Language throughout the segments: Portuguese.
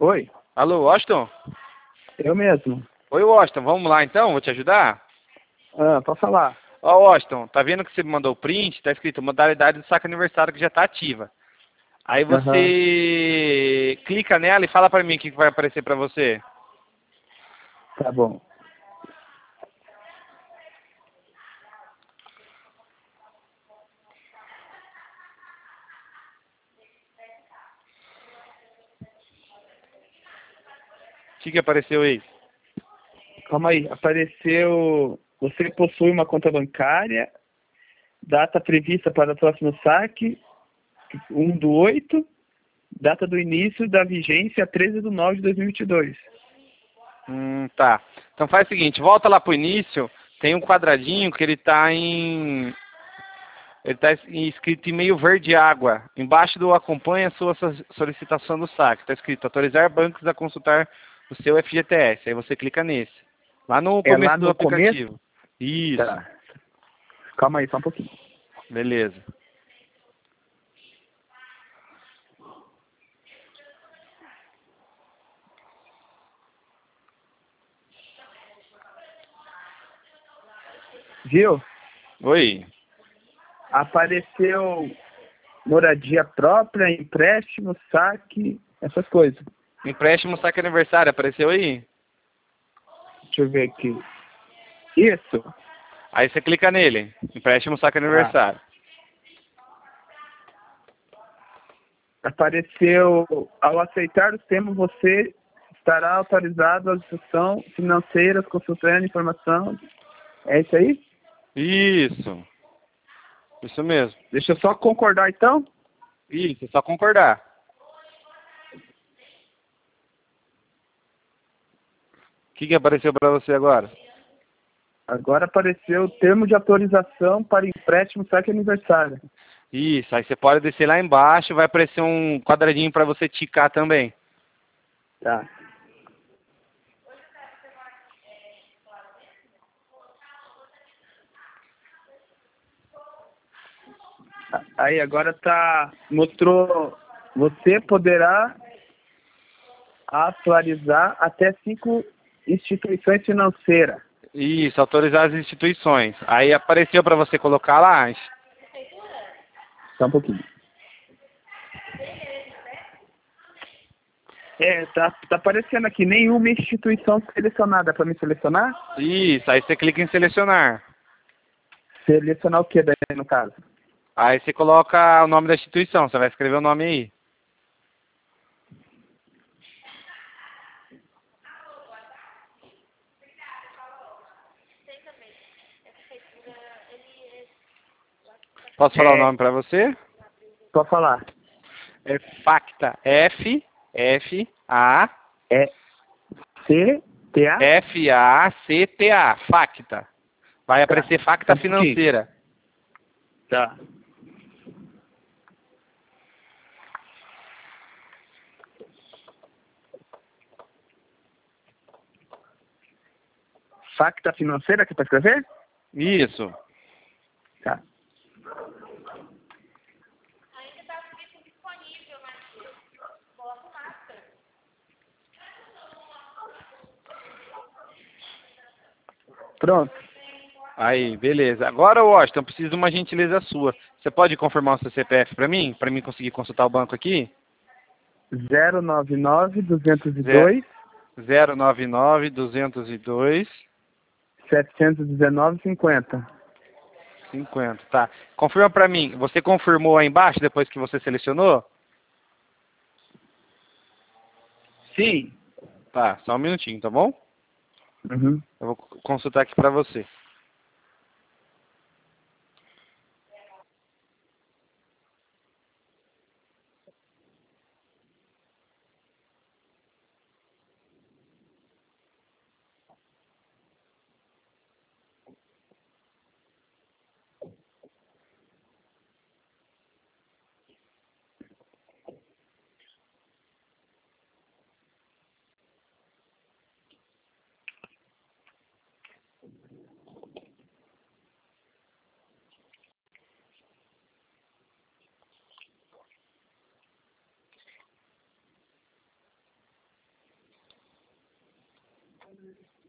Oi, Alô, Washington? eu mesmo. Oi, Washington, vamos lá então? Vou te ajudar? Pode falar. Ó, Washington, tá vendo que você me mandou o print? Tá escrito modalidade do saque aniversário que já tá ativa. Aí Aham, você clica nela e fala pra mim o que vai aparecer pra você. tá bom. O que apareceu aí? Calma aí, apareceu. Você possui uma conta bancária, data prevista para o próximo saque, 1/8, data do início da vigência 13/9/2022. Tá. Então faz o seguinte, volta lá pro início, tem um quadradinho que ele tá em... Ele tá escrito em meio verde água. Embaixo do acompanha a sua solicitação do saque. Tá escrito autorizar bancos a consultar o seu FGTS. Aí você clica nesse. Lá no É começo lá do no começo? aplicativo. Isso. Tá. Calma aí, só um pouquinho. Beleza. Viu? Oi. Apareceu moradia própria, empréstimo, saque, essas coisas. Empréstimo saque aniversário. Apareceu aí? Deixa eu ver aqui. Isso. Aí você clica nele. Empréstimo saque Tá. aniversário. Apareceu, ao aceitar os termos, você estará autorizado à instituição financeira consultando informação. É isso aí? Isso. Isso mesmo. Deixa eu só concordar então. Isso, é só concordar. O que apareceu pra você agora? Agora apareceu o termo de autorização para empréstimo saque aniversário. Isso, aí você pode descer lá embaixo, vai aparecer um quadradinho para você ticar também. Tá. Aí agora tá, mostrou, você poderá atualizar até 5 instituições financeiras. Isso, autorizar as instituições. Aí apareceu para você colocar lá. Só um pouquinho. Tá aparecendo aqui, nenhuma instituição selecionada para me selecionar? Isso, aí você clica em selecionar. Selecionar o que daí no caso? Aí você coloca o nome da instituição, você vai escrever o nome aí. Posso falar o É, nome para você? pode falar. É Facta. F-A... É C-T-A? F-A-C-T-A. Facta. Vai Tá. aparecer Só Facta um pouquinho. Financeira. Tá. Facta financeira que é para escrever? Isso. Tá. Pronto. Aí, beleza. Agora, Washington, preciso de uma gentileza sua. Você pode confirmar o seu CPF para mim? Para mim conseguir consultar o banco aqui? 099 202 099-202-50. 719 50. Tá. Confirma para mim. Você confirmou aí embaixo depois que você selecionou? Sim. Tá, só um minutinho, tá bom? Uhum. Eu vou consultar aqui para você.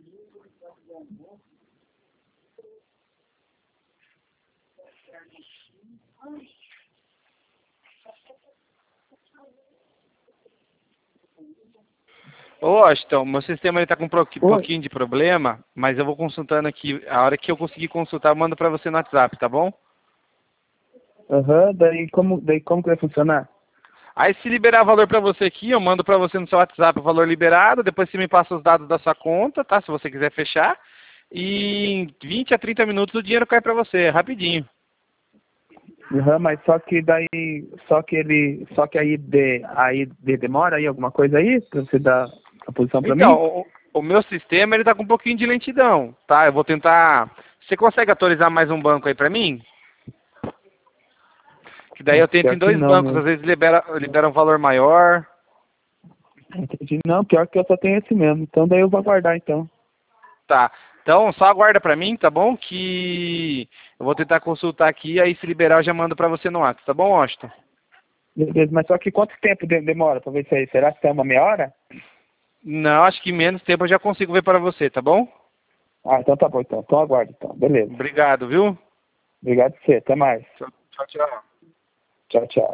Ô, Washington, meu sistema está com um pouquinho de problema, mas eu vou consultando aqui. A hora que eu conseguir consultar, eu mando para você no WhatsApp, tá bom? Aham, daí como que vai funcionar? Aí se liberar valor para você aqui, eu mando para você no seu WhatsApp o valor liberado, depois você me passa os dados da sua conta, tá? Se você quiser fechar. E em 20 a 30 minutos o dinheiro cai para você, rapidinho. Aham, mas só que aí demora aí alguma coisa aí pra você dar a posição pra mim? Então, o meu sistema ele tá com um pouquinho de lentidão, tá? Eu vou tentar. Você consegue atualizar mais um banco aí para mim? Que daí eu tento Pior em que 2 não, bancos, meu. às vezes libera um valor maior. Entendi. Não, pior que eu só tenho esse mesmo. Então daí eu vou aguardar então. Tá. Então, só aguarda pra mim, tá bom? Que eu vou tentar consultar aqui, aí se liberar eu já mando pra você no WhatsApp, tá bom, Washington? Beleza, mas só que quanto tempo demora pra ver isso aí? Será que é uma meia hora? Não, acho que menos tempo eu já consigo ver para você, tá bom? Ah, então tá bom então. Então aguardo então. Beleza. Obrigado, viu? Obrigado a você. Até mais. Tchau, tchau. Tchau, tchau.